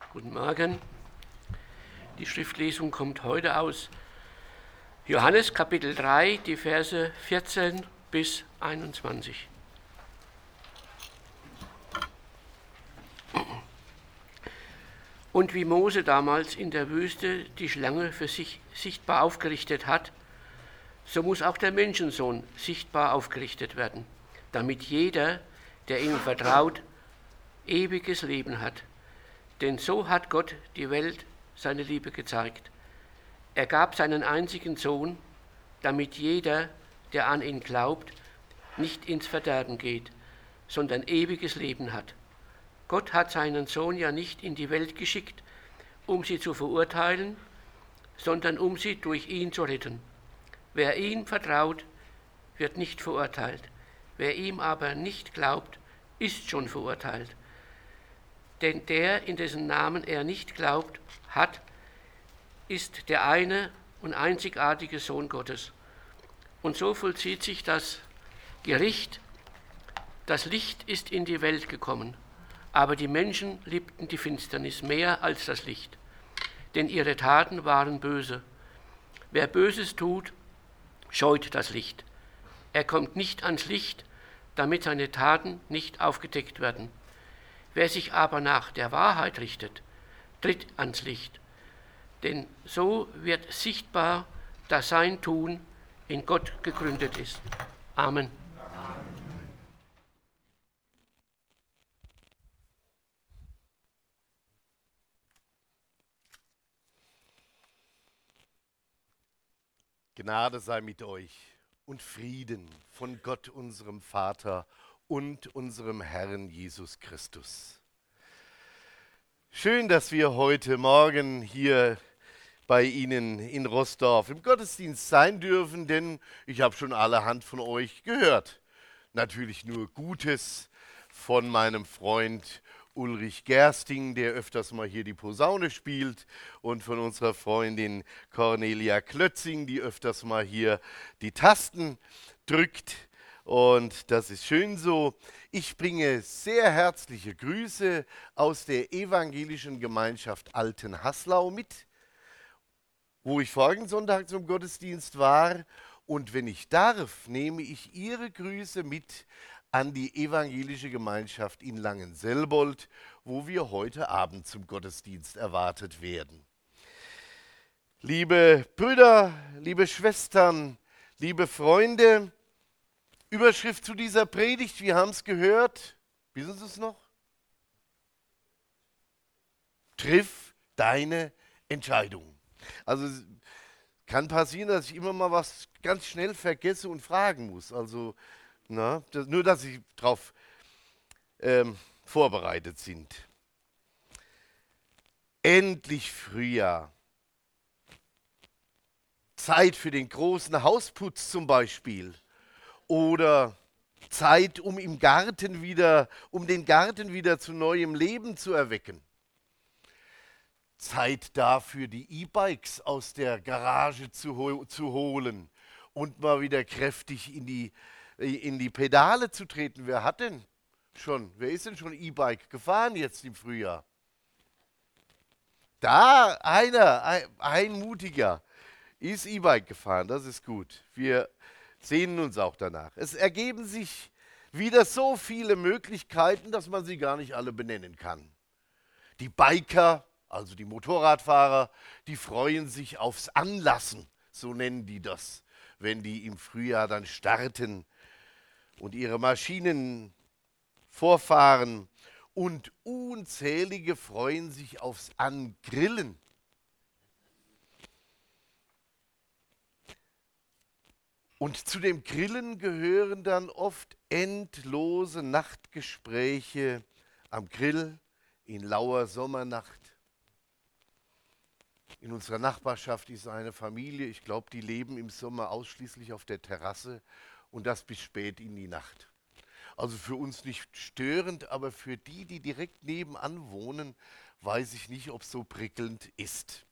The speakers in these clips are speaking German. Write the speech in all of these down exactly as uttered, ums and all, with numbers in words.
Guten Morgen. Die Schriftlesung kommt heute aus Johannes Kapitel drei, die Verse vierzehn bis einundzwanzig. Und wie Mose damals in der Wüste die Schlange für sich sichtbar aufgerichtet hat, so muss auch der Menschensohn sichtbar aufgerichtet werden, damit jeder, der ihm vertraut, ewiges Leben hat. Denn so hat Gott die Welt seine Liebe gezeigt. Er gab seinen einzigen Sohn, damit jeder, der an ihn glaubt, nicht ins Verderben geht, sondern ewiges Leben hat. Gott hat seinen Sohn ja nicht in die Welt geschickt, um sie zu verurteilen, sondern um sie durch ihn zu retten. Wer ihm vertraut, wird nicht verurteilt. Wer ihm aber nicht glaubt, ist schon verurteilt. Denn der, in dessen Namen er nicht glaubt hat, ist der eine und einzigartige Sohn Gottes. Und so vollzieht sich das Gericht. Das Licht ist in die Welt gekommen, aber die Menschen liebten die Finsternis mehr als das Licht, denn ihre Taten waren böse. Wer Böses tut, scheut das Licht. Er kommt nicht ans Licht, damit seine Taten nicht aufgedeckt werden. Wer sich aber nach der Wahrheit richtet, tritt ans Licht, denn so wird sichtbar, dass sein Tun in Gott gegründet ist. Amen. Gnade sei mit euch und Frieden von Gott, unserem Vater und unserem Herrn Jesus Christus. Schön, dass wir heute Morgen hier bei Ihnen in Roßdorf im Gottesdienst sein dürfen, denn ich habe schon allerhand von euch gehört. Natürlich nur Gutes von meinem Freund Ulrich Gersting, der öfters mal hier die Posaune spielt, und von unserer Freundin Cornelia Klötzing, die öfters mal hier die Tasten drückt. Und das ist schön so. Ich bringe sehr herzliche Grüße aus der evangelischen Gemeinschaft Altenhaslau mit, wo ich vorigen Sonntag zum Gottesdienst war. Und wenn ich darf, nehme ich Ihre Grüße mit an die evangelische Gemeinschaft in Langenselbold, wo wir heute Abend zum Gottesdienst erwartet werden. Liebe Brüder, liebe Schwestern, liebe Freunde, Überschrift zu dieser Predigt, wir haben es gehört, wissen Sie es noch? Triff deine Entscheidung. Also es kann passieren, dass ich immer mal was ganz schnell vergesse und fragen muss. Also na, das, nur, dass Sie darauf ähm, vorbereitet sind. Endlich Frühjahr. Zeit für den großen Hausputz zum Beispiel. Oder Zeit, um im Garten wieder, um den Garten wieder zu neuem Leben zu erwecken. Zeit dafür, die E-Bikes aus der Garage zu, ho- zu holen und mal wieder kräftig in die, in die Pedale zu treten. Wer hat denn schon, wer ist denn schon E-Bike gefahren jetzt im Frühjahr? Da, einer, ein, ein Mutiger ist E-Bike gefahren, das ist gut. Wir sehnen uns auch danach. Es ergeben sich wieder so viele Möglichkeiten, dass man sie gar nicht alle benennen kann. Die Biker, also die Motorradfahrer, die freuen sich aufs Anlassen, so nennen die das, wenn die im Frühjahr dann starten und ihre Maschinen vorfahren. Und unzählige freuen sich aufs Angrillen. Und zu dem Grillen gehören dann oft endlose Nachtgespräche am Grill in lauer Sommernacht. In unserer Nachbarschaft ist eine Familie, ich glaube, die leben im Sommer ausschließlich auf der Terrasse und das bis spät in die Nacht. Also für uns nicht störend, aber für die, die direkt nebenan wohnen, weiß ich nicht, ob es so prickelnd ist.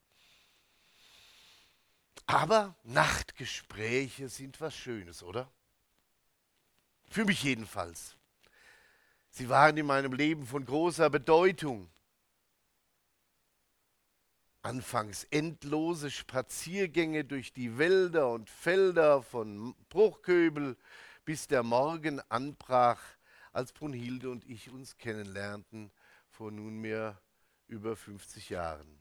Aber Nachtgespräche sind was Schönes, oder? Für mich jedenfalls. Sie waren in meinem Leben von großer Bedeutung. Anfangs endlose Spaziergänge durch die Wälder und Felder von Bruchköbel, bis der Morgen anbrach, als Brunhilde und ich uns kennenlernten, vor nunmehr über fünfzig Jahren.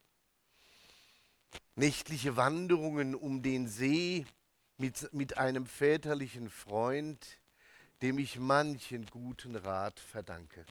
Nächtliche Wanderungen um den See mit, mit einem väterlichen Freund, dem ich manchen guten Rat verdanke.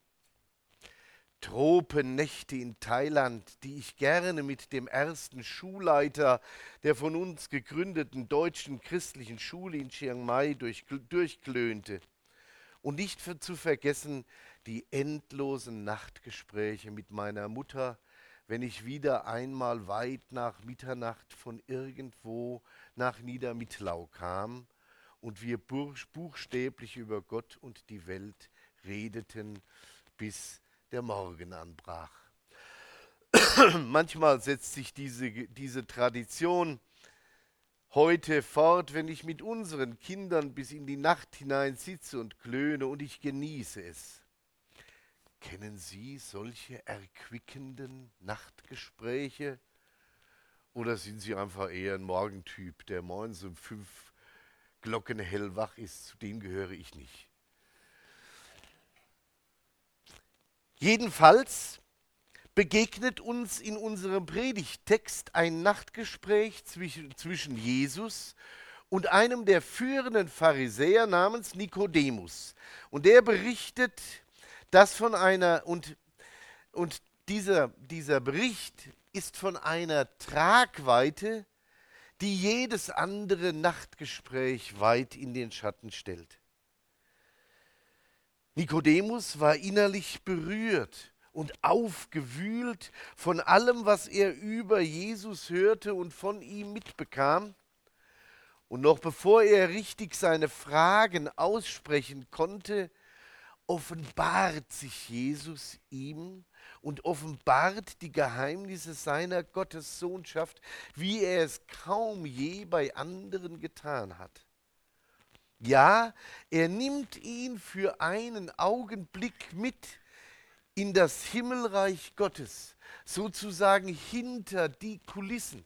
Tropennächte in Thailand, die ich gerne mit dem ersten Schulleiter der von uns gegründeten deutschen christlichen Schule in Chiang Mai durch, durchklönte. Und nicht für, zu vergessen die endlosen Nachtgespräche mit meiner Mutter, wenn ich wieder einmal weit nach Mitternacht von irgendwo nach Niedermittlau kam und wir buchstäblich über Gott und die Welt redeten, bis der Morgen anbrach. Manchmal setzt sich diese, diese Tradition heute fort, wenn ich mit unseren Kindern bis in die Nacht hinein sitze und klöne, und ich genieße es. Kennen Sie solche erquickenden Nachtgespräche? Oder sind Sie einfach eher ein Morgentyp, der morgens um fünf Glocken hellwach ist? Zu dem gehöre ich nicht. Jedenfalls begegnet uns in unserem Predigttext ein Nachtgespräch zwischen, zwischen Jesus und einem der führenden Pharisäer namens Nikodemus. Und der berichtet das von einer, und, und dieser, dieser Bericht ist von einer Tragweite, die jedes andere Nachtgespräch weit in den Schatten stellt. Nikodemus war innerlich berührt und aufgewühlt von allem, was er über Jesus hörte und von ihm mitbekam. Und noch bevor er richtig seine Fragen aussprechen konnte, offenbart sich Jesus ihm und offenbart die Geheimnisse seiner Gottessohnschaft, wie er es kaum je bei anderen getan hat. Ja, er nimmt ihn für einen Augenblick mit in das Himmelreich Gottes, sozusagen hinter die Kulissen.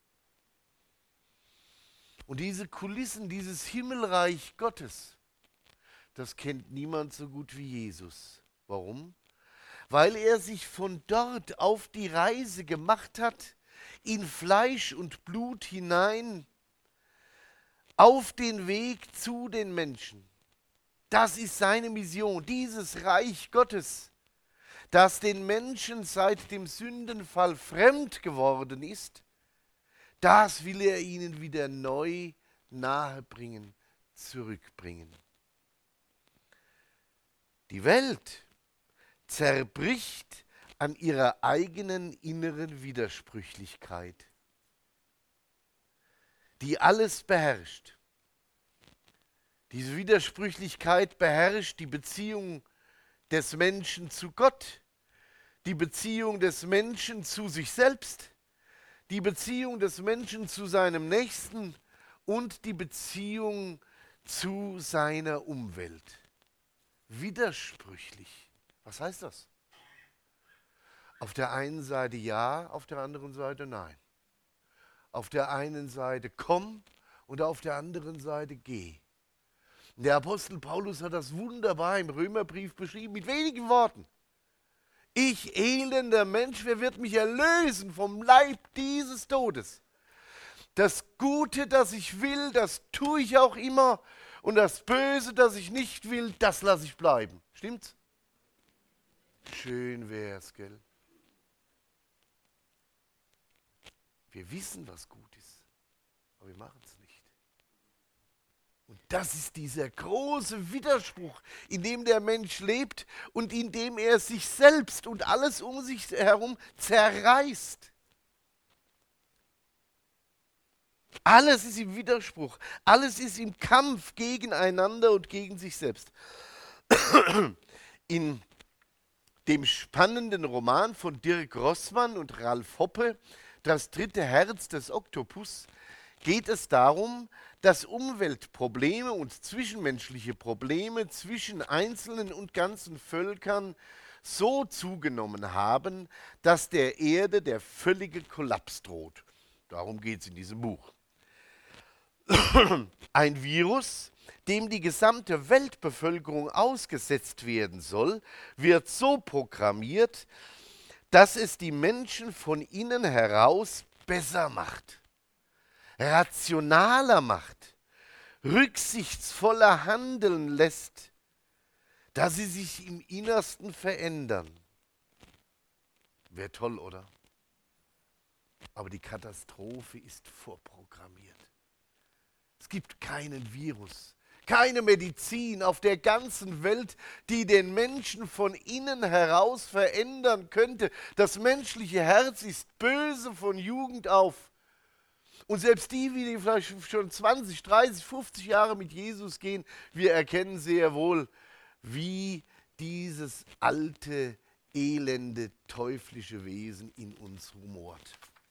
Und diese Kulissen, dieses Himmelreich Gottes, das kennt niemand so gut wie Jesus. Warum? Weil er sich von dort auf die Reise gemacht hat, in Fleisch und Blut hinein, auf den Weg zu den Menschen. Das ist seine Mission, dieses Reich Gottes, das den Menschen seit dem Sündenfall fremd geworden ist, das will er ihnen wieder neu nahebringen, zurückbringen. Die Welt zerbricht an ihrer eigenen inneren Widersprüchlichkeit, die alles beherrscht. Diese Widersprüchlichkeit beherrscht die Beziehung des Menschen zu Gott, die Beziehung des Menschen zu sich selbst, die Beziehung des Menschen zu seinem Nächsten und die Beziehung zu seiner Umwelt. Widersprüchlich. Was heißt das? Auf der einen Seite ja, auf der anderen Seite nein. Auf der einen Seite komm und auf der anderen Seite geh. Der Apostel Paulus hat das wunderbar im Römerbrief beschrieben, mit wenigen Worten. Ich, elender Mensch, wer wird mich erlösen vom Leib dieses Todes? Das Gute, das ich will, das tue ich auch immer. Und das Böse, das ich nicht will, das lasse ich bleiben. Stimmt's? Schön wär's, gell? Wir wissen, was gut ist, aber wir machen es nicht. Und das ist dieser große Widerspruch, in dem der Mensch lebt und in dem er sich selbst und alles um sich herum zerreißt. Alles ist im Widerspruch, alles ist im Kampf gegeneinander und gegen sich selbst. In dem spannenden Roman von Dirk Rossmann und Ralf Hoppe, Das dritte Herz des Oktopus, geht es darum, dass Umweltprobleme und zwischenmenschliche Probleme zwischen einzelnen und ganzen Völkern so zugenommen haben, dass der Erde der völlige Kollaps droht. Darum geht es in diesem Buch. Ein Virus, dem die gesamte Weltbevölkerung ausgesetzt werden soll, wird so programmiert, dass es die Menschen von innen heraus besser macht, rationaler macht, rücksichtsvoller handeln lässt, dass sie sich im Innersten verändern. Wäre toll, oder? Aber die Katastrophe ist vorprogrammiert. Es gibt keinen Virus, keine Medizin auf der ganzen Welt, die den Menschen von innen heraus verändern könnte. Das menschliche Herz ist böse von Jugend auf. Und selbst die, die vielleicht schon zwanzig, dreißig, fünfzig Jahre mit Jesus gehen, wir erkennen sehr wohl, wie dieses alte, elende, teuflische Wesen in uns rumort.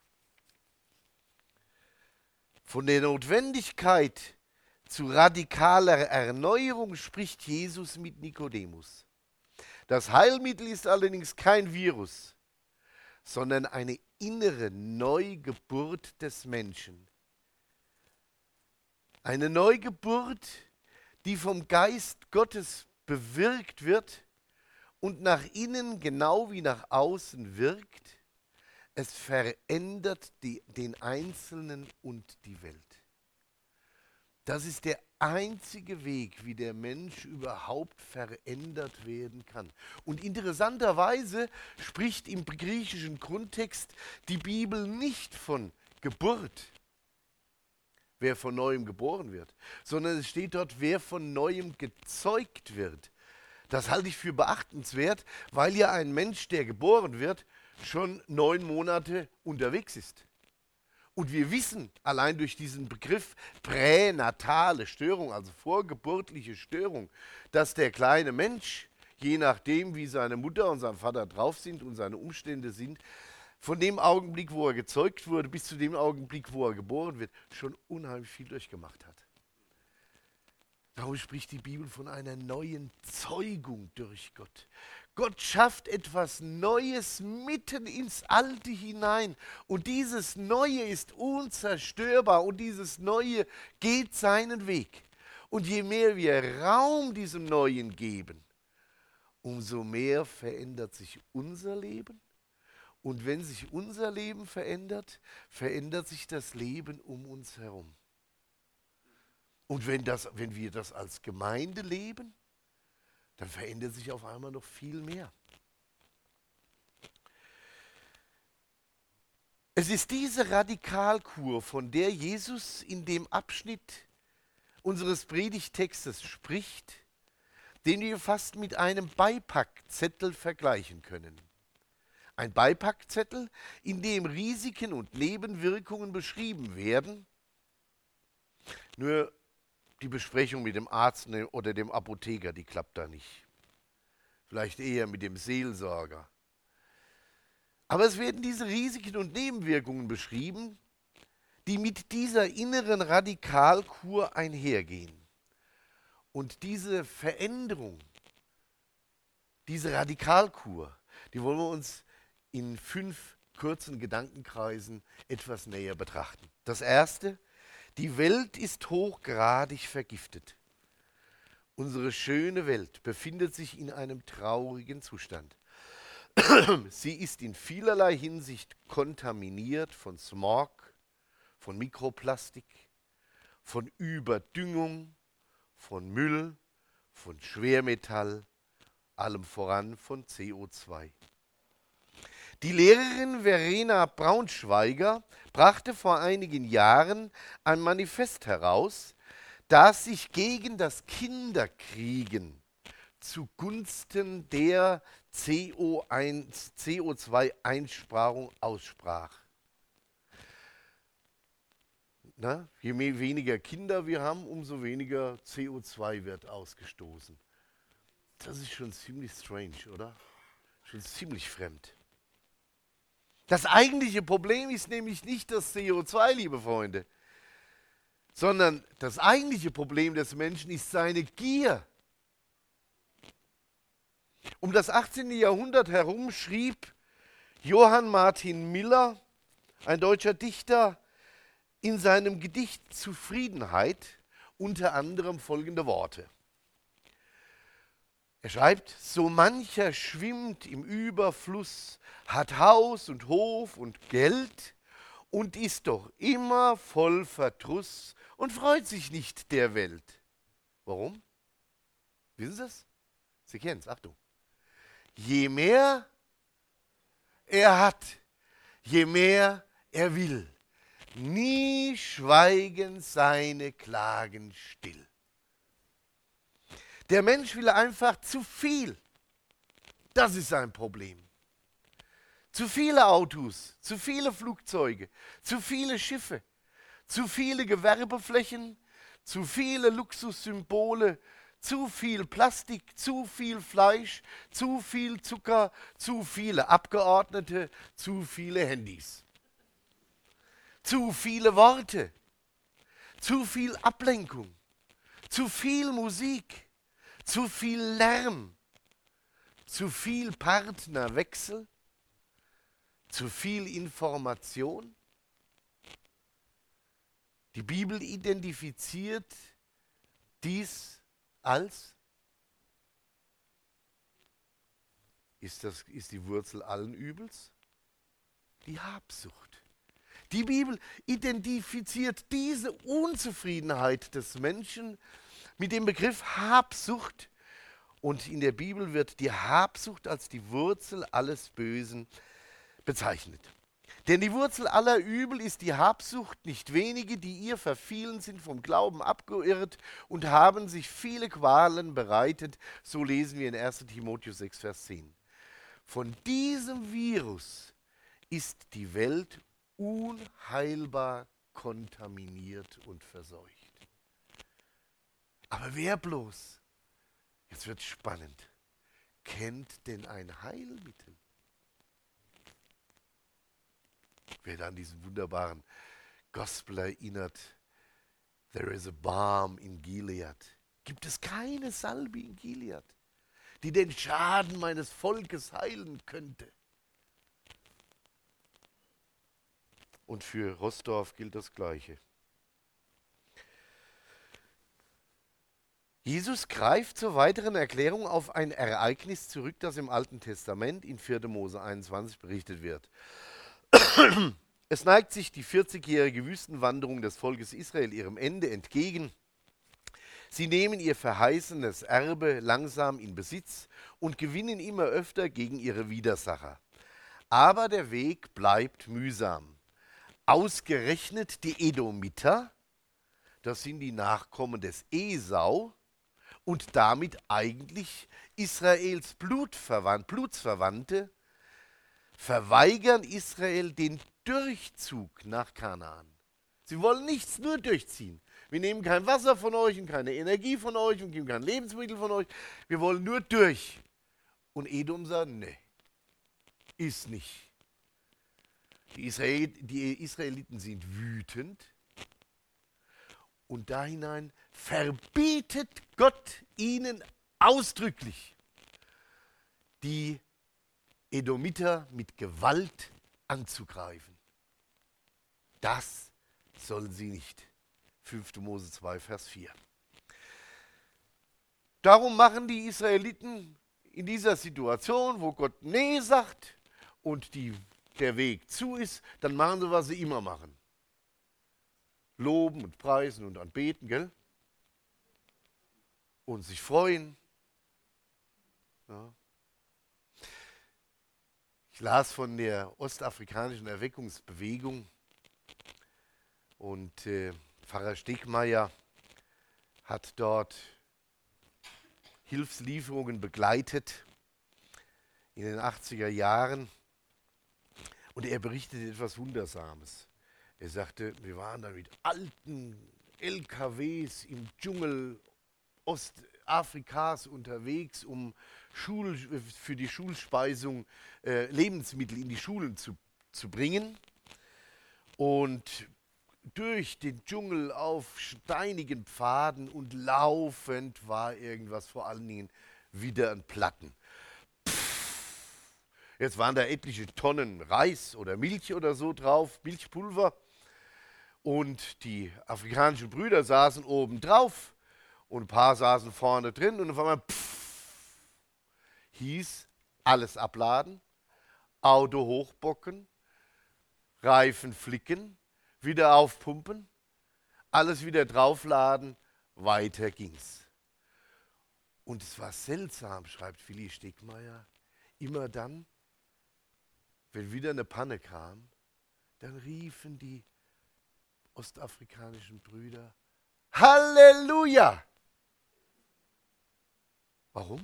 Von der Notwendigkeit zu radikaler Erneuerung spricht Jesus mit Nikodemus. Das Heilmittel ist allerdings kein Virus, sondern eine innere Neugeburt des Menschen. Eine Neugeburt, die vom Geist Gottes bewirkt wird und nach innen genau wie nach außen wirkt. Es verändert die, den Einzelnen und die Welt. Das ist der einzige Weg, wie der Mensch überhaupt verändert werden kann. Und interessanterweise spricht im griechischen Grundtext die Bibel nicht von Geburt, wer von Neuem geboren wird, sondern es steht dort, wer von Neuem gezeugt wird. Das halte ich für beachtenswert, weil ja ein Mensch, der geboren wird, schon neun Monate unterwegs ist. Und wir wissen allein durch diesen Begriff pränatale Störung, also vorgeburtliche Störung, dass der kleine Mensch, je nachdem wie seine Mutter und sein Vater drauf sind und seine Umstände sind, von dem Augenblick, wo er gezeugt wurde, bis zu dem Augenblick, wo er geboren wird, schon unheimlich viel durchgemacht hat. Darum spricht die Bibel von einer neuen Zeugung durch Gott. Gott schafft etwas Neues mitten ins Alte hinein. Und dieses Neue ist unzerstörbar und dieses Neue geht seinen Weg. Und je mehr wir Raum diesem Neuen geben, umso mehr verändert sich unser Leben. Und wenn sich unser Leben verändert, verändert sich das Leben um uns herum. Und wenn, das, wenn wir das als Gemeinde leben, dann verändert sich auf einmal noch viel mehr. Es ist diese Radikalkur, von der Jesus in dem Abschnitt unseres Predigttextes spricht, den wir fast mit einem Beipackzettel vergleichen können. Ein Beipackzettel, in dem Risiken und Nebenwirkungen beschrieben werden. Nur die Besprechung mit dem Arzt oder dem Apotheker, die klappt da nicht. Vielleicht eher mit dem Seelsorger. Aber es werden diese Risiken und Nebenwirkungen beschrieben, die mit dieser inneren Radikalkur einhergehen. Und diese Veränderung, diese Radikalkur, die wollen wir uns in fünf kurzen Gedankenkreisen etwas näher betrachten. Das erste: Die Welt ist hochgradig vergiftet. Unsere schöne Welt befindet sich in einem traurigen Zustand. Sie ist in vielerlei Hinsicht kontaminiert von Smog, von Mikroplastik, von Überdüngung, von Müll, von Schwermetall, allem voran von C O zwei. Die Lehrerin Verena Braunschweiger brachte vor einigen Jahren ein Manifest heraus, das sich gegen das Kinderkriegen zugunsten der C O zwei Einsparung aussprach. Na, je mehr, weniger Kinder wir haben, umso weniger C O zwei wird ausgestoßen. Das ist schon ziemlich strange, oder? Schon ziemlich fremd. Das eigentliche Problem ist nämlich nicht das C O zwei, liebe Freunde, sondern das eigentliche Problem des Menschen ist seine Gier. Um das achtzehnte. Jahrhundert herum schrieb Johann Martin Miller, ein deutscher Dichter, in seinem Gedicht Zufriedenheit unter anderem folgende Worte. Er schreibt, so mancher schwimmt im Überfluss, hat Haus und Hof und Geld und ist doch immer voll Verdruss und freut sich nicht der Welt. Warum? Wissen Sie es? Sie kennen es, Achtung. Je mehr er hat, je mehr er will, nie schweigen seine Klagen still. Der Mensch will einfach zu viel. Das ist sein Problem. Zu viele Autos, zu viele Flugzeuge, zu viele Schiffe, zu viele Gewerbeflächen, zu viele Luxussymbole, zu viel Plastik, zu viel Fleisch, zu viel Zucker, zu viele Abgeordnete, zu viele Handys. Zu viele Worte, zu viel Ablenkung, zu viel Musik, zu viel Lärm, zu viel Partnerwechsel, zu viel Information. Die Bibel identifiziert dies als, ist, das, ist die Wurzel allen Übels? Die Habsucht. Die Bibel identifiziert diese Unzufriedenheit des Menschen mit dem Begriff Habsucht. Und in der Bibel wird die Habsucht als die Wurzel alles Bösen bezeichnet. Denn die Wurzel aller Übel ist die Habsucht. Nicht wenige, die ihr verfielen, sind vom Glauben abgeirrt und haben sich viele Qualen bereitet. So lesen wir in erster Timotheus sechs, Vers zehn. Von diesem Virus ist die Welt unheilbar kontaminiert und verseucht. Aber wer bloß, jetzt wird spannend, kennt denn ein Heilmittel? Wer da an diesen wunderbaren Gospel erinnert, there is a balm in Gilead. Gibt es keine Salbe in Gilead, die den Schaden meines Volkes heilen könnte? Und für Roßdorf gilt das Gleiche. Jesus greift zur weiteren Erklärung auf ein Ereignis zurück, das im Alten Testament in vierter Mose einundzwanzig berichtet wird. Es neigt sich die vierzigjährige Wüstenwanderung des Volkes Israel ihrem Ende entgegen. Sie nehmen ihr verheißenes Erbe langsam in Besitz und gewinnen immer öfter gegen ihre Widersacher. Aber der Weg bleibt mühsam. Ausgerechnet die Edomiter, das sind die Nachkommen des Esau und damit eigentlich Israels Blutverwandt, Blutsverwandte, verweigern Israel den Durchzug nach Kanaan. Sie wollen nichts, nur durchziehen. Wir nehmen kein Wasser von euch und keine Energie von euch und geben kein Lebensmittel von euch. Wir wollen nur durch. Und Edom sagt, nee, ist nicht. Die, Israel, die Israeliten sind wütend und da hinein verbietet Gott ihnen ausdrücklich, die Edomiter mit Gewalt anzugreifen. Das sollen sie nicht. fünfter Mose zwei, Vers vier. Darum machen die Israeliten in dieser Situation, wo Gott nee sagt und die, der Weg zu ist, dann machen sie, was sie immer machen. Loben und preisen und anbeten, gell? Und sich freuen. Ja. Ich las von der ostafrikanischen Erweckungsbewegung und äh, Pfarrer Stegmeier hat dort Hilfslieferungen begleitet in den achtziger Jahren und er berichtete etwas Wundersames. Er sagte, wir waren da mit alten L K Ws im Dschungel Ostafrikas unterwegs, um Schul, für die Schulspeisung äh, Lebensmittel in die Schulen zu, zu bringen. Und durch den Dschungel auf steinigen Pfaden und laufend war irgendwas, vor allen Dingen wieder ein Platten. Jetzt waren da etliche Tonnen Reis oder Milch oder so drauf, Milchpulver. Und die afrikanischen Brüder saßen oben drauf und ein paar saßen vorne drin und auf einmal pff, hieß alles abladen, Auto hochbocken, Reifen flicken, wieder aufpumpen, alles wieder draufladen, weiter ging's. Und es war seltsam, schreibt Willi Stegmeier, immer dann, wenn wieder eine Panne kam, dann riefen die ostafrikanischen Brüder, Halleluja! Warum?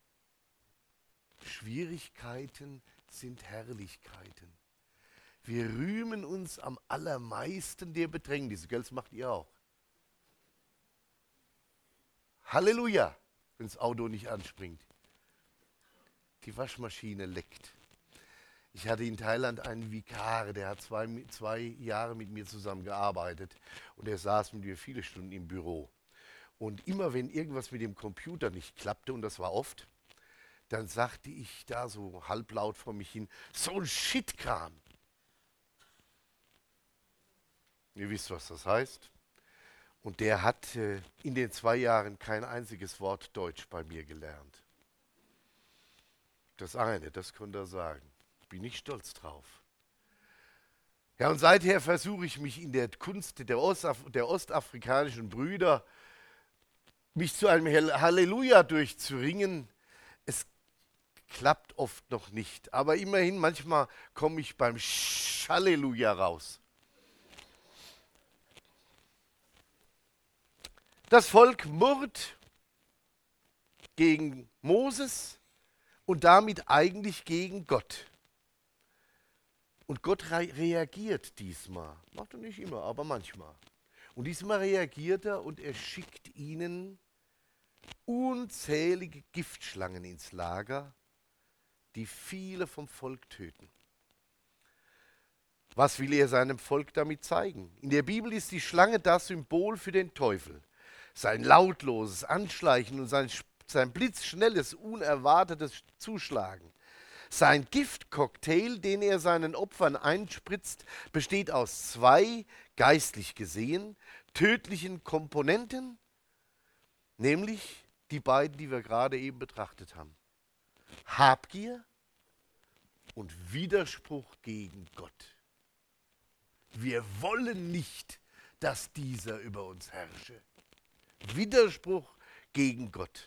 Schwierigkeiten sind Herrlichkeiten. Wir rühmen uns am allermeisten der Bedrängnisse. Gell, das macht ihr auch. Halleluja, wenn das Auto nicht anspringt. Die Waschmaschine leckt. Ich hatte in Thailand einen Vikar, der hat zwei, zwei Jahre mit mir zusammen gearbeitet und er saß mit mir viele Stunden im Büro. Und immer wenn irgendwas mit dem Computer nicht klappte, und das war oft, dann sagte ich da so halblaut vor mich hin, so ein Shitkram. Ihr wisst, was das heißt. Und der hat äh, in den zwei Jahren kein einziges Wort Deutsch bei mir gelernt. Das eine, das konnte er sagen. Bin ich stolz drauf. Ja, und seither versuche ich mich in der Kunst der, Ostaf der ostafrikanischen Brüder, mich zu einem Halleluja durchzuringen. Es klappt oft noch nicht, aber immerhin, manchmal komme ich beim Halleluja raus. Das Volk murrt gegen Moses und damit eigentlich gegen Gott. Und Gott re reagiert diesmal. Macht er nicht immer, aber manchmal. Und diesmal reagiert er und er schickt ihnen unzählige Giftschlangen ins Lager, die viele vom Volk töten. Was will er seinem Volk damit zeigen? In der Bibel ist die Schlange das Symbol für den Teufel. Sein lautloses Anschleichen und sein, sein blitzschnelles, unerwartetes Zuschlagen. Sein Giftcocktail, den er seinen Opfern einspritzt, besteht aus zwei, geistlich gesehen, tödlichen Komponenten, nämlich die beiden, die wir gerade eben betrachtet haben. Habgier und Widerspruch gegen Gott. Wir wollen nicht, dass dieser über uns herrsche. Widerspruch gegen Gott.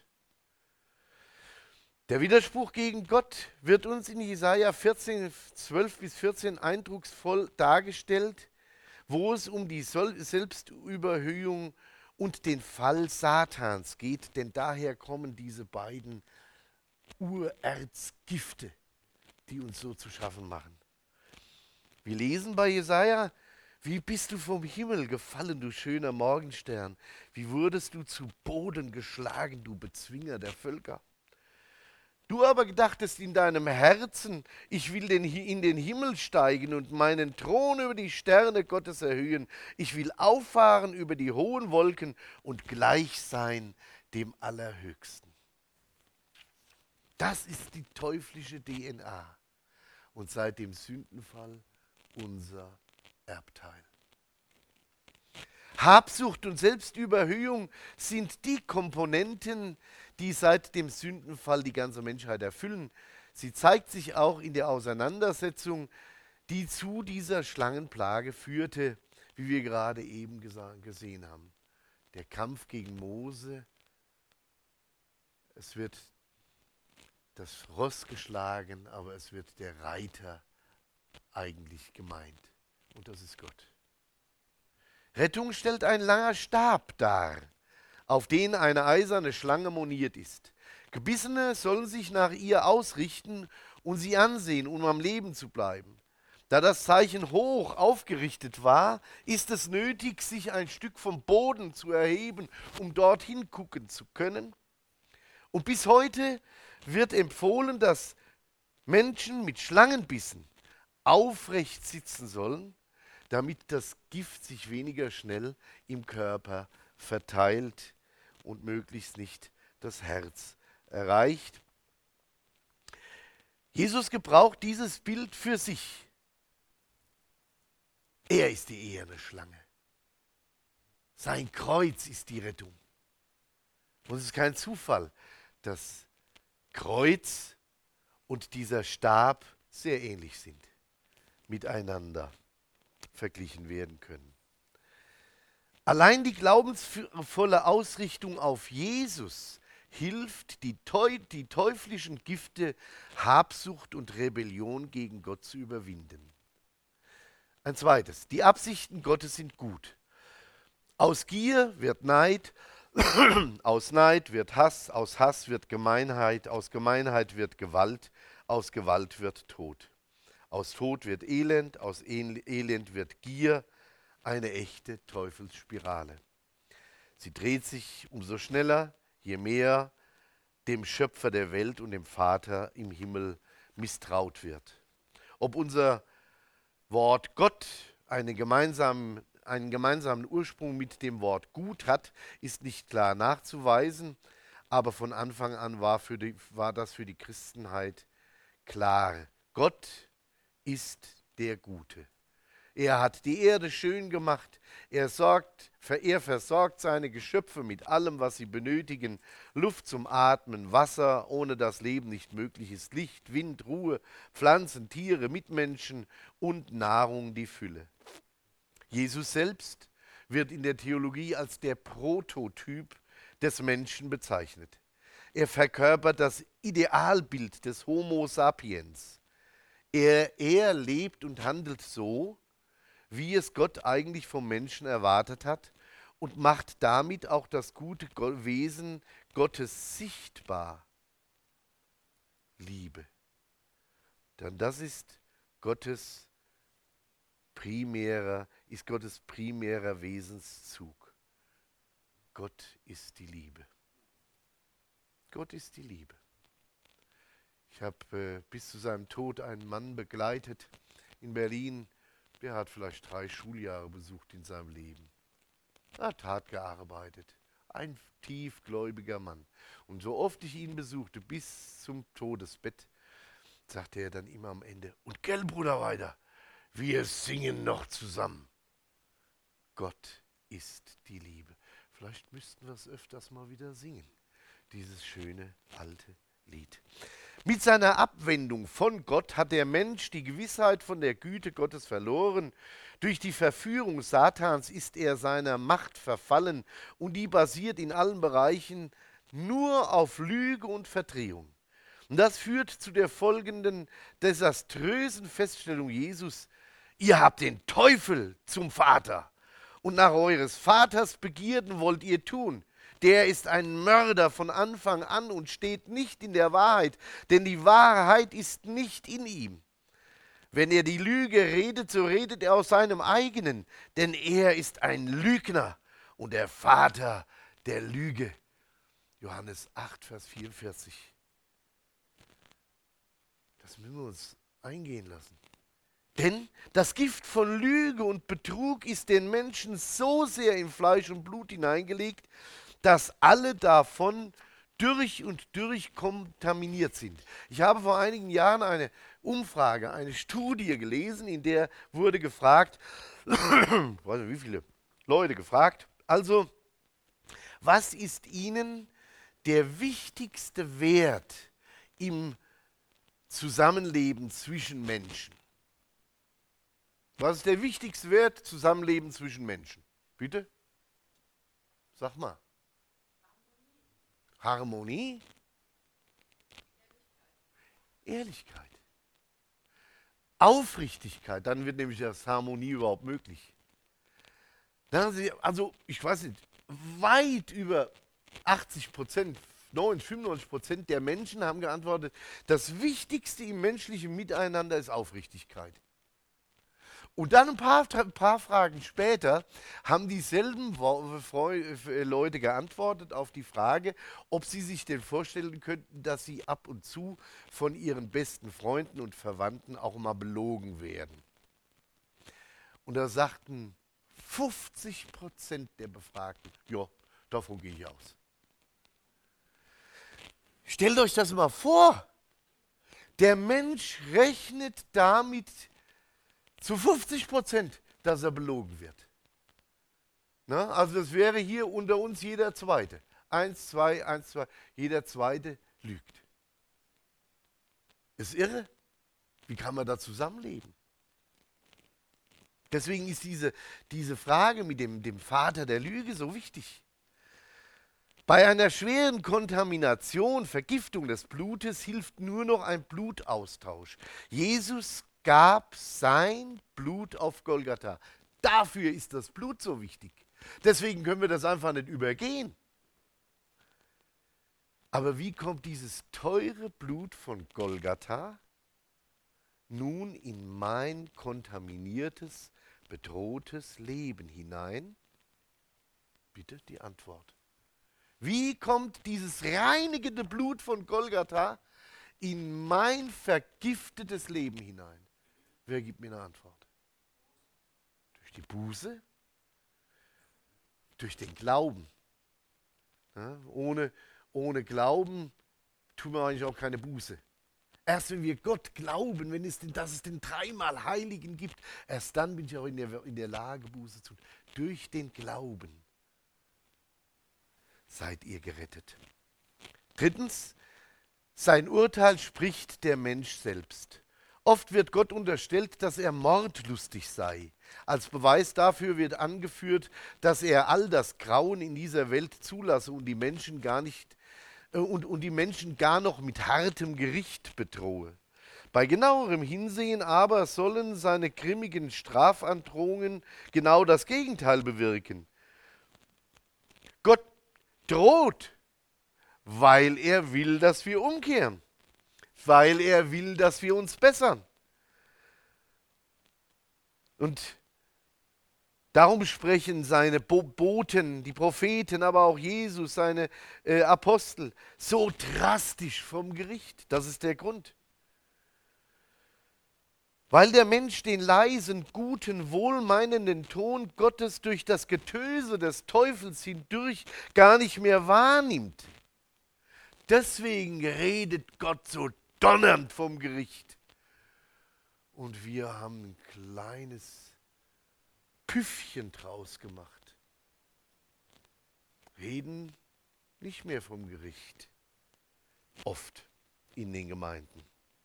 Der Widerspruch gegen Gott wird uns in Jesaja vierzehn, zwölf bis vierzehn eindrucksvoll dargestellt, wo es um die Selbstüberhöhung und den Fall Satans geht, denn daher kommen diese beiden Urerzgifte, die uns so zu schaffen machen. Wir lesen bei Jesaja: Wie bist du vom Himmel gefallen, du schöner Morgenstern? Wie wurdest du zu Boden geschlagen, du Bezwinger der Völker? Du aber gedachtest in deinem Herzen, ich will den, in den Himmel steigen und meinen Thron über die Sterne Gottes erhöhen. Ich will auffahren über die hohen Wolken und gleich sein dem Allerhöchsten. Das ist die teuflische D N A und seit dem Sündenfall unser Erbteil. Habsucht und Selbstüberhöhung sind die Komponenten, die seit dem Sündenfall die ganze Menschheit erfüllen. Sie zeigt sich auch in der Auseinandersetzung, die zu dieser Schlangenplage führte, wie wir gerade eben gesehen haben. Der Kampf gegen Mose, es wird das Ross geschlagen, aber es wird der Reiter eigentlich gemeint. Und das ist Gott. Rettung stellt ein langer Stab dar, auf den eine eiserne Schlange moniert ist. Gebissene sollen sich nach ihr ausrichten und sie ansehen, um am Leben zu bleiben. Da das Zeichen hoch aufgerichtet war, ist es nötig, sich ein Stück vom Boden zu erheben, um dorthin gucken zu können. Und bis heute wird empfohlen, dass Menschen mit Schlangenbissen aufrecht sitzen sollen, damit das Gift sich weniger schnell im Körper verteilt und möglichst nicht das Herz erreicht. Jesus gebraucht dieses Bild für sich. Er ist die eherne Schlange. Sein Kreuz ist die Rettung. Und es ist kein Zufall, dass Kreuz und dieser Stab sehr ähnlich sind, miteinander verglichen werden können. Allein die glaubensvolle Ausrichtung auf Jesus hilft, die, teu die teuflischen Gifte Habsucht und Rebellion gegen Gott zu überwinden. Ein zweites, die Absichten Gottes sind gut. Aus Gier wird Neid, aus Neid wird Hass, aus Hass wird Gemeinheit, aus Gemeinheit wird Gewalt, aus Gewalt wird Tod. Aus Tod wird Elend, aus Elend wird Gier, eine echte Teufelsspirale. Sie dreht sich umso schneller, je mehr dem Schöpfer der Welt und dem Vater im Himmel misstraut wird. Ob unser Wort Gott eine gemeinsame, einen gemeinsamen Ursprung mit dem Wort gut hat, ist nicht klar nachzuweisen, aber von Anfang an war, für die, war das für die Christenheit klar. Gott ist der Gute. Er hat die Erde schön gemacht. Er, sorgt, er versorgt seine Geschöpfe mit allem, was sie benötigen. Luft zum Atmen, Wasser, ohne das Leben nicht möglich ist, Licht, Wind, Ruhe, Pflanzen, Tiere, Mitmenschen und Nahrung die Fülle. Jesus selbst wird in der Theologie als der Prototyp des Menschen bezeichnet. Er verkörpert das Idealbild des Homo sapiens. Er, er lebt und handelt so, wie es Gott eigentlich vom Menschen erwartet hat und macht damit auch das gute Wesen Gottes sichtbar. Liebe. Denn das ist Gottes primärer, ist Gottes primärer Wesenszug. Gott ist die Liebe. Gott ist die Liebe. Ich habe äh, bis zu seinem Tod einen Mann begleitet in Berlin. Der hat vielleicht drei Schuljahre besucht in seinem Leben. Er hat hart gearbeitet. Ein tiefgläubiger Mann. Und so oft ich ihn besuchte, bis zum Todesbett, sagte er dann immer am Ende, und gell, Bruder Weider, wir singen noch zusammen. Gott ist die Liebe. Vielleicht müssten wir es öfters mal wieder singen, dieses schöne alte Lied. Mit seiner Abwendung von Gott hat der Mensch die Gewissheit von der Güte Gottes verloren. Durch die Verführung Satans ist er seiner Macht verfallen und die basiert in allen Bereichen nur auf Lüge und Verdrehung. Und das führt zu der folgenden desaströsen Feststellung Jesus: Ihr habt den Teufel zum Vater und nach eures Vaters Begierden wollt ihr tun. Der ist ein Mörder von Anfang an und steht nicht in der Wahrheit, denn die Wahrheit ist nicht in ihm. Wenn er die Lüge redet, so redet er aus seinem eigenen, denn er ist ein Lügner und der Vater der Lüge. Johannes acht, Vers vierundvierzig. Das müssen wir uns eingehen lassen. Denn das Gift von Lüge und Betrug ist den Menschen so sehr in Fleisch und Blut hineingelegt, dass alle davon durch und durch kontaminiert sind. Ich habe vor einigen Jahren eine Umfrage, eine Studie gelesen, in der wurde gefragt, ich weiß nicht wie viele Leute gefragt, also was ist Ihnen der wichtigste Wert im Zusammenleben zwischen Menschen? Was ist der wichtigste Wert im Zusammenleben zwischen Menschen? Bitte? Sag mal. Harmonie? Ehrlichkeit. Aufrichtigkeit, dann wird nämlich das Harmonie überhaupt möglich. Also, ich weiß nicht, weit über achtzig Prozent, fünfundneunzig Prozent der Menschen haben geantwortet, das Wichtigste im menschlichen Miteinander ist Aufrichtigkeit. Und dann ein paar, ein paar Fragen später haben dieselben Leute geantwortet auf die Frage, ob sie sich denn vorstellen könnten, dass sie ab und zu von ihren besten Freunden und Verwandten auch mal belogen werden. Und da sagten fünfzig Prozent der Befragten, ja, davon gehe ich aus. Stellt euch das mal vor. Der Mensch rechnet damit zu fünfzig Prozent, dass er belogen wird. Na, also das wäre hier unter uns jeder Zweite. Eins, zwei, eins, zwei, jeder Zweite lügt. Ist irre. Wie kann man da zusammenleben? Deswegen ist diese, diese Frage mit dem, dem Vater der Lüge so wichtig. Bei einer schweren Kontamination, Vergiftung des Blutes hilft nur noch ein Blutaustausch. Jesus gab sein Blut auf Golgatha. Dafür ist das Blut so wichtig. Deswegen können wir das einfach nicht übergehen. Aber wie kommt dieses teure Blut von Golgatha nun in mein kontaminiertes, bedrohtes Leben hinein? Bitte die Antwort. Wie kommt dieses reinigende Blut von Golgatha in mein vergiftetes Leben hinein? Wer gibt mir eine Antwort? Durch die Buße? Durch den Glauben. Ja, ohne, ohne Glauben tun wir eigentlich auch keine Buße. Erst wenn wir Gott glauben, wenn es den, dass es den dreimal Heiligen gibt, erst dann bin ich auch in der, in der Lage, Buße zu tun. Durch den Glauben seid ihr gerettet. Drittens, sein Urteil spricht der Mensch selbst. Oft wird Gott unterstellt, dass er mordlustig sei. Als Beweis dafür wird angeführt, dass er all das Grauen in dieser Welt zulasse und die Menschen gar nicht äh, und, und die Menschen gar noch mit hartem Gericht bedrohe. Bei genauerem Hinsehen aber sollen seine grimmigen Strafandrohungen genau das Gegenteil bewirken. Gott droht, weil er will, dass wir umkehren, weil er will, dass wir uns bessern. Und darum sprechen seine Bo- Boten, die Propheten, aber auch Jesus, seine äh, Apostel, so drastisch vom Gericht. Das ist der Grund. Weil der Mensch den leisen, guten, wohlmeinenden Ton Gottes durch das Getöse des Teufels hindurch gar nicht mehr wahrnimmt. Deswegen redet Gott so donnernd vom Gericht. Und wir haben ein kleines Püffchen draus gemacht. Reden nicht mehr vom Gericht. Oft in den Gemeinden.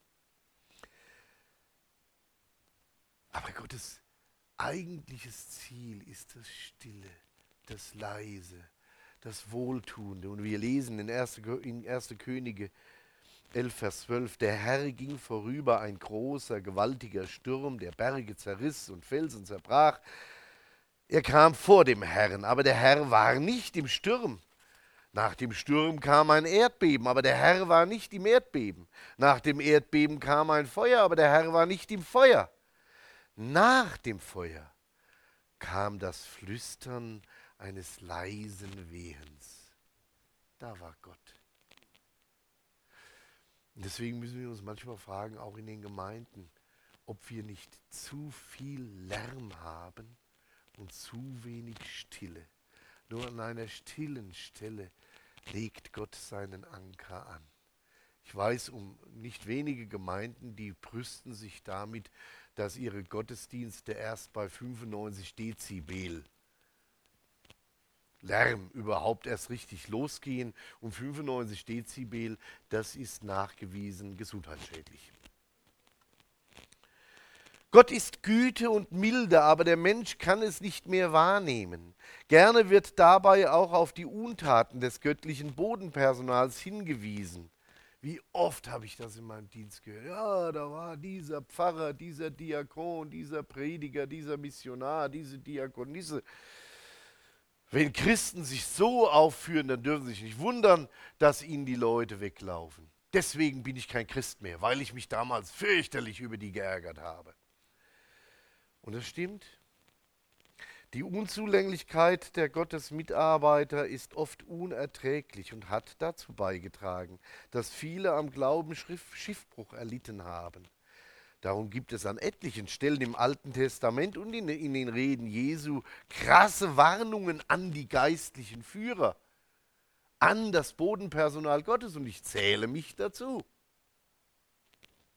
Aber Gottes eigentliches Ziel ist das Stille, das Leise, das Wohltuende. Und wir lesen in erster Könige elf, Vers zwölf, der Herr ging vorüber, ein großer, gewaltiger Sturm, der Berge zerriss und Felsen zerbrach. Er kam vor dem Herrn, aber der Herr war nicht im Sturm. Nach dem Sturm kam ein Erdbeben, aber der Herr war nicht im Erdbeben. Nach dem Erdbeben kam ein Feuer, aber der Herr war nicht im Feuer. Nach dem Feuer kam das Flüstern eines leisen Wehens. Da war Gott. Und deswegen müssen wir uns manchmal fragen, auch in den Gemeinden, ob wir nicht zu viel Lärm haben und zu wenig Stille. Nur an einer stillen Stelle legt Gott seinen Anker an. Ich weiß um nicht wenige Gemeinden, die brüsten sich damit, dass ihre Gottesdienste erst bei fünfundneunzig Dezibel Lärm überhaupt erst richtig losgehen. Und fünfundneunzig Dezibel, das ist nachgewiesen gesundheitsschädlich. Gott ist Güte und Milde, aber der Mensch kann es nicht mehr wahrnehmen. Gerne wird dabei auch auf die Untaten des göttlichen Bodenpersonals hingewiesen. Wie oft habe ich das in meinem Dienst gehört? Ja, da war dieser Pfarrer, dieser Diakon, dieser Prediger, dieser Missionar, diese Diakonisse. Wenn Christen sich so aufführen, dann dürfen sie sich nicht wundern, dass ihnen die Leute weglaufen. Deswegen bin ich kein Christ mehr, weil ich mich damals fürchterlich über die geärgert habe. Und das stimmt. Die Unzulänglichkeit der Gottesmitarbeiter ist oft unerträglich und hat dazu beigetragen, dass viele am Glauben Schiffbruch erlitten haben. Darum gibt es an etlichen Stellen im Alten Testament und in, in den Reden Jesu krasse Warnungen an die geistlichen Führer, an das Bodenpersonal Gottes, und ich zähle mich dazu.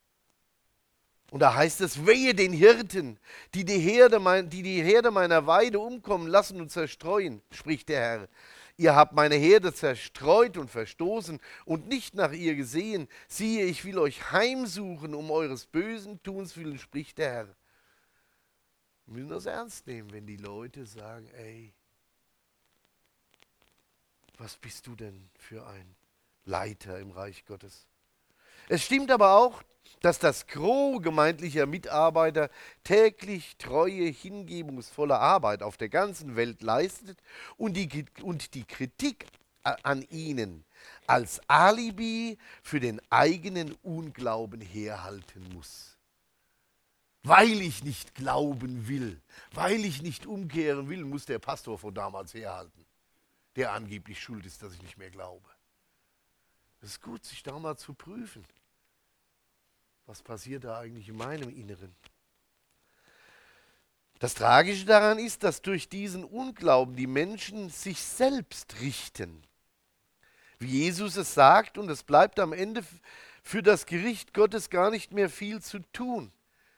Und da heißt es, wehe den Hirten, die die Herde, mein, die die Herde meiner Weide umkommen lassen und zerstreuen, spricht der Herr. Ihr habt meine Herde zerstreut und verstoßen und nicht nach ihr gesehen. Siehe, ich will euch heimsuchen, um eures bösen Tuns willen, spricht der Herr. Wir müssen das ernst nehmen, wenn die Leute sagen, ey, was bist du denn für ein Leiter im Reich Gottes? Es stimmt aber auch, dass das Gros gemeindlicher Mitarbeiter täglich treue, hingebungsvolle Arbeit auf der ganzen Welt leistet und die, und die Kritik an ihnen als Alibi für den eigenen Unglauben herhalten muss. Weil ich nicht glauben will, weil ich nicht umkehren will, muss der Pastor von damals herhalten, der angeblich schuld ist, dass ich nicht mehr glaube. Es ist gut, sich da mal zu prüfen. Was passiert da eigentlich in meinem Inneren? Das Tragische daran ist, dass durch diesen Unglauben die Menschen sich selbst richten. Wie Jesus es sagt, und es bleibt am Ende für das Gericht Gottes gar nicht mehr viel zu tun.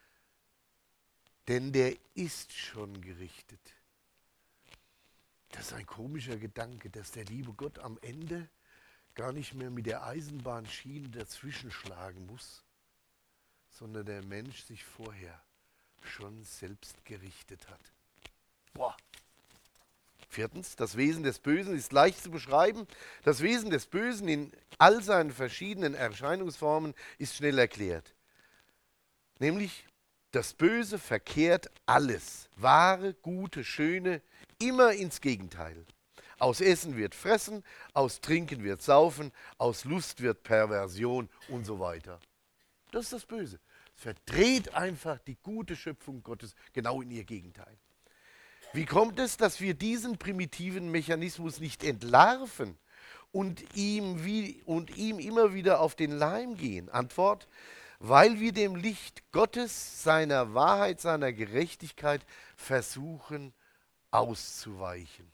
Denn der ist schon gerichtet. Das ist ein komischer Gedanke, dass der liebe Gott am Ende gar nicht mehr mit der Eisenbahnschiene dazwischen schlagen muss, sondern der Mensch sich vorher schon selbst gerichtet hat. Boah. Viertens, das Wesen des Bösen ist leicht zu beschreiben. Das Wesen des Bösen in all seinen verschiedenen Erscheinungsformen ist schnell erklärt. Nämlich, das Böse verkehrt alles, wahre, gute, schöne, immer ins Gegenteil. Aus Essen wird Fressen, aus Trinken wird Saufen, aus Lust wird Perversion und so weiter. Das ist das Böse. Es verdreht einfach die gute Schöpfung Gottes genau in ihr Gegenteil. Wie kommt es, dass wir diesen primitiven Mechanismus nicht entlarven und ihm, wie, und ihm immer wieder auf den Leim gehen? Antwort: Weil wir dem Licht Gottes, seiner Wahrheit, seiner Gerechtigkeit versuchen auszuweichen.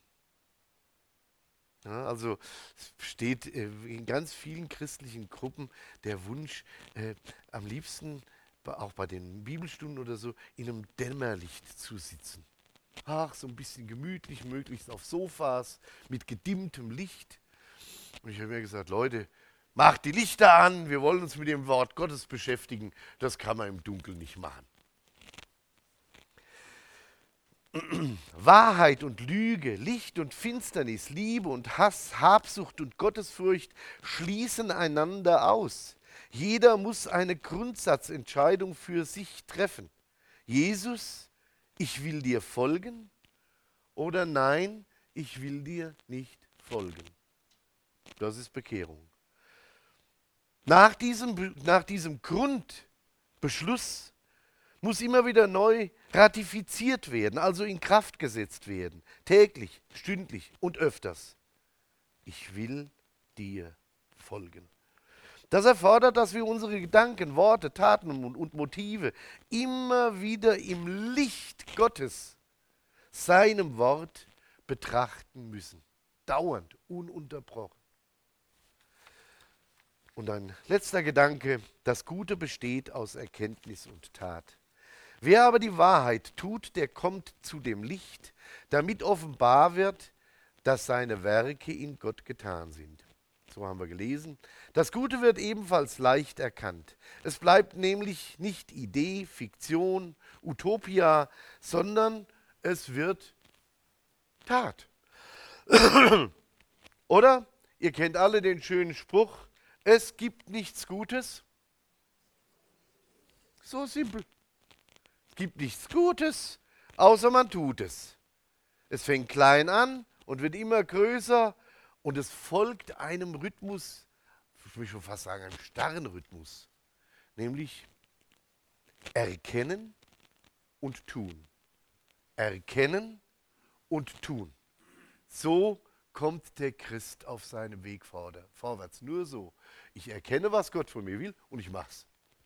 Ja, also es besteht äh, in ganz vielen christlichen Gruppen der Wunsch, äh, am liebsten, auch bei den Bibelstunden oder so, in einem Dämmerlicht zu sitzen. Ach, so ein bisschen gemütlich, möglichst auf Sofas mit gedimmtem Licht. Und ich habe mir gesagt, Leute, macht die Lichter an, wir wollen uns mit dem Wort Gottes beschäftigen. Das kann man im Dunkeln nicht machen. Wahrheit und Lüge, Licht und Finsternis, Liebe und Hass, Habsucht und Gottesfurcht schließen einander aus. Jeder muss eine Grundsatzentscheidung für sich treffen. Jesus, ich will dir folgen, oder nein, ich will dir nicht folgen. Das ist Bekehrung. Nach diesem, nach diesem Grundbeschluss muss immer wieder neu ratifiziert werden, also in Kraft gesetzt werden, täglich, stündlich und öfters. Ich will dir folgen. Das erfordert, dass wir unsere Gedanken, Worte, Taten und Motive immer wieder im Licht Gottes, seinem Wort, betrachten müssen. Dauernd, ununterbrochen. Und ein letzter Gedanke: Das Gute besteht aus Erkenntnis und Tat. Wer aber die Wahrheit tut, der kommt zu dem Licht, damit offenbar wird, dass seine Werke in Gott getan sind. So haben wir gelesen. Das Gute wird ebenfalls leicht erkannt. Es bleibt nämlich nicht Idee, Fiktion, Utopia, sondern es wird Tat. Oder? Ihr kennt alle den schönen Spruch: Es gibt nichts Gutes. So simpel. Es gibt nichts Gutes, außer man tut es. Es fängt klein an und wird immer größer und es folgt einem Rhythmus, ich will schon fast sagen, einem starren Rhythmus, nämlich erkennen und tun. Erkennen und tun. So kommt der Christ auf seinem Weg vorwärts. Nur so. Ich erkenne, was Gott von mir will, und ich mach's.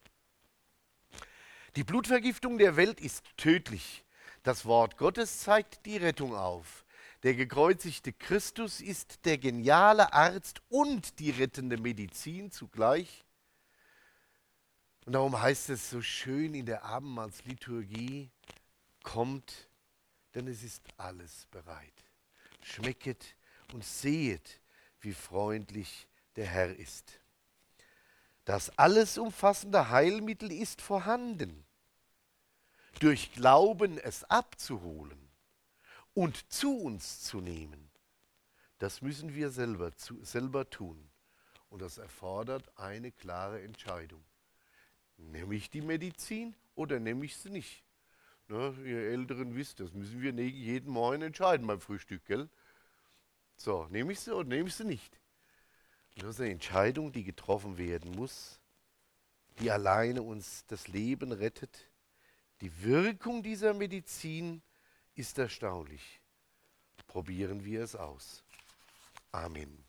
Die Blutvergiftung der Welt ist tödlich. Das Wort Gottes zeigt die Rettung auf. Der gekreuzigte Christus ist der geniale Arzt und die rettende Medizin zugleich. Und darum heißt es so schön in der Abendmahlsliturgie, kommt, denn es ist alles bereit. Schmecket und sehet, wie freundlich der Herr ist. Das alles umfassende Heilmittel ist vorhanden. Durch Glauben es abzuholen und zu uns zu nehmen, das müssen wir selber, zu, selber tun. Und das erfordert eine klare Entscheidung. Nehme ich die Medizin oder nehme ich sie nicht? Ne, ihr Älteren wisst, das müssen wir jeden Morgen entscheiden beim Frühstück, gell? So, nehme ich sie oder nehme ich sie nicht? Und das ist eine Entscheidung, die getroffen werden muss, die alleine uns das Leben rettet. Die Wirkung dieser Medizin ist erstaunlich. Probieren wir es aus. Amen.